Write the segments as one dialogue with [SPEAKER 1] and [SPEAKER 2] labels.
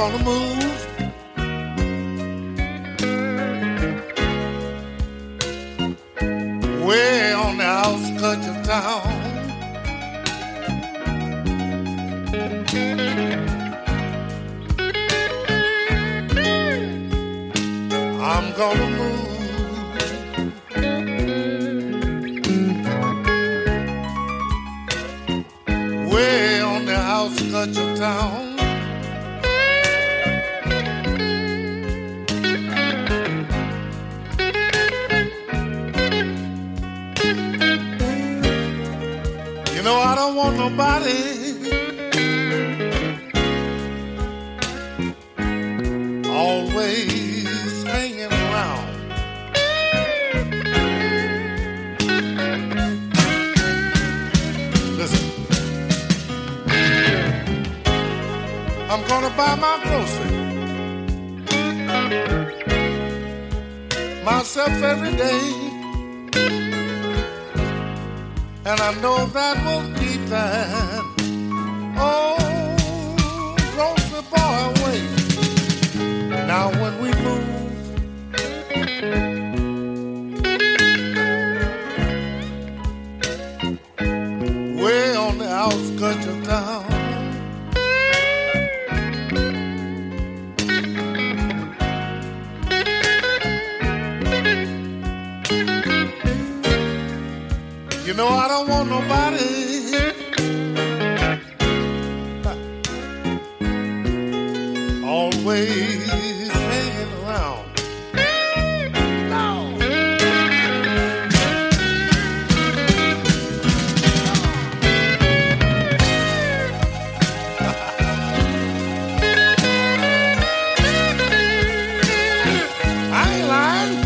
[SPEAKER 1] gonna move way on the outskirts of town. I'm gonna move way on the outskirts of town. You know I don't want nobody always hanging around. Listen, I'm gonna buy my grocery myself every day, and I know that will keep that old grocery boy away. Now when we move way on the outskirts of town, you know I don't want nobody always hanging around. No. I ain't lying.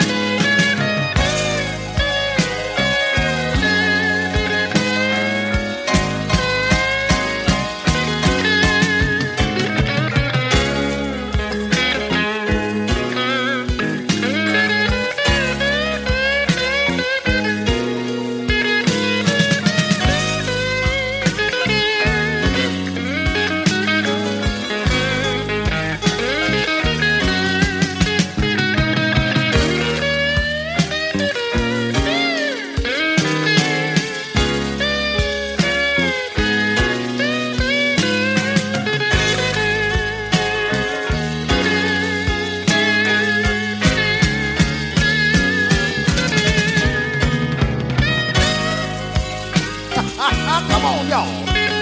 [SPEAKER 1] Come on, y'all.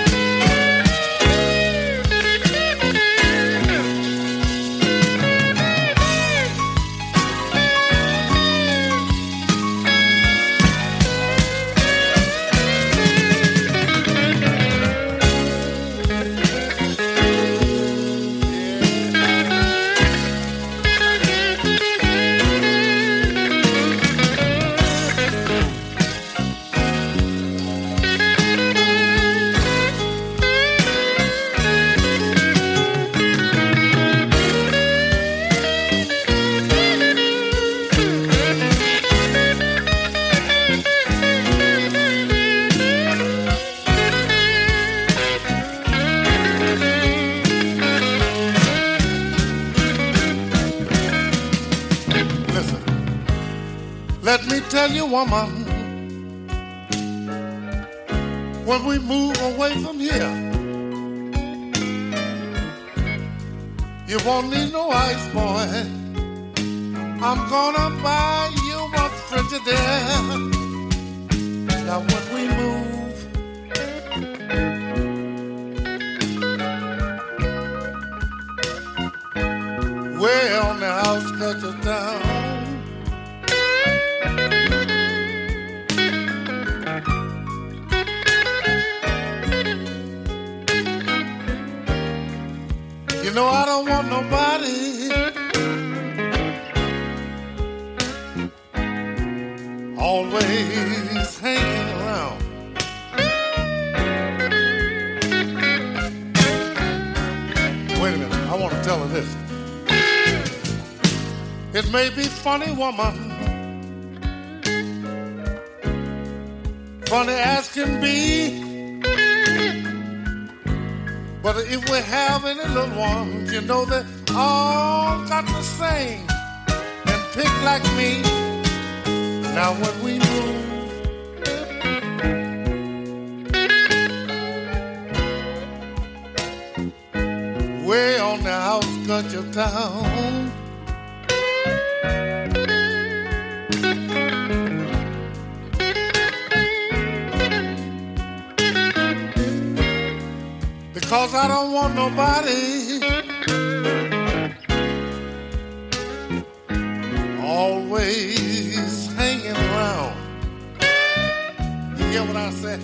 [SPEAKER 1] Let me tell you, woman, when we move away from here, you won't need no ice, boy. I'm gonna buy you a Frigidaire. Now when we move way on the outskirts of town, you know I don't want nobody always hanging around. Wait a minute, I want to tell her this. It may be funny, woman, funny as can be, But if we have any little ones, you know they all got to sing and pick like me. Now when we move way on the outskirts of town, because I don't want nobody always hanging around. You get what I said?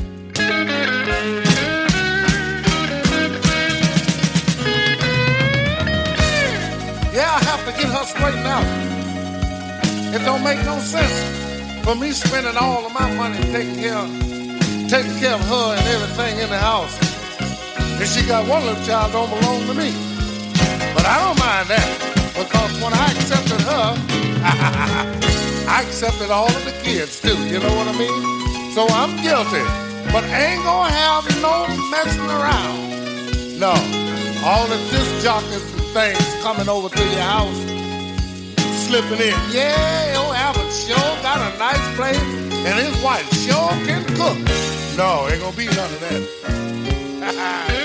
[SPEAKER 1] Yeah, I have to get her straightened out. It don't make no sense for me spending all of my money taking care of her and everything in the house. And she got one little child don't belong to me. But I don't mind that, because when I accepted her, I accepted all of the kids too, you know what I mean? So I'm guilty, but ain't gonna have no messing around. No, all the disc jockeys and things coming over to your house, slipping in. Yeah, your Albert sure got a nice place, and his wife sure can cook. No, ain't gonna be none of that.